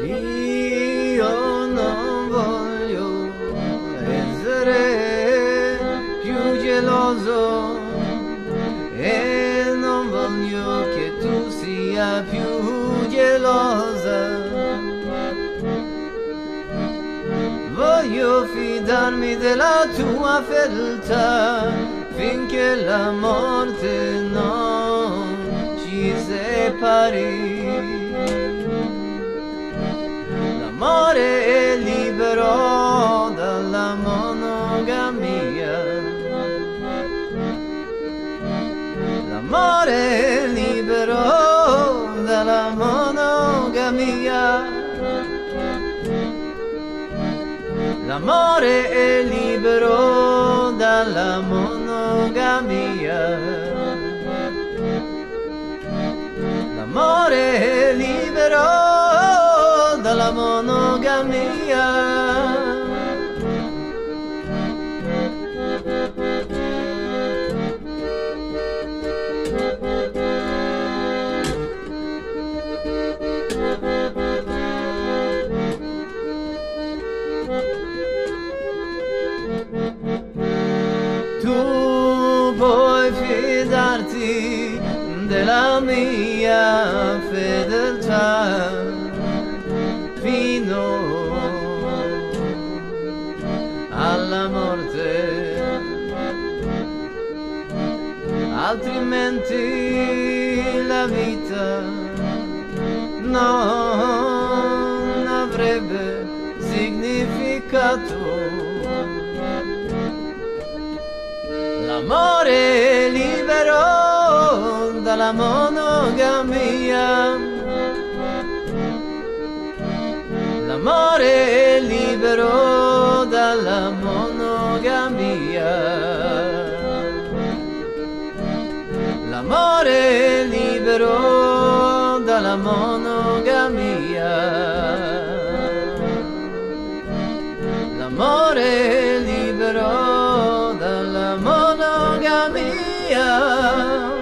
Io non voglio essere più geloso e non voglio che tu sia più gelosa. Voglio fidarmi della tua fedeltà finché la morte non ci separi. L'amore è libero dalla monogamia. L'amore è libero dalla monogamia. L'amore è libero dalla monogamia. L'amore è libero dalla monogamia. Tu puoi fidarti della mia fedeltà fino alla morte, altrimenti la vita non avrebbe significato. L'amore è libero dalla monogamia. L'amore è libero dalla monogamia. L'amore è libero dalla monogamia. L'amore è libero dalla monogamia.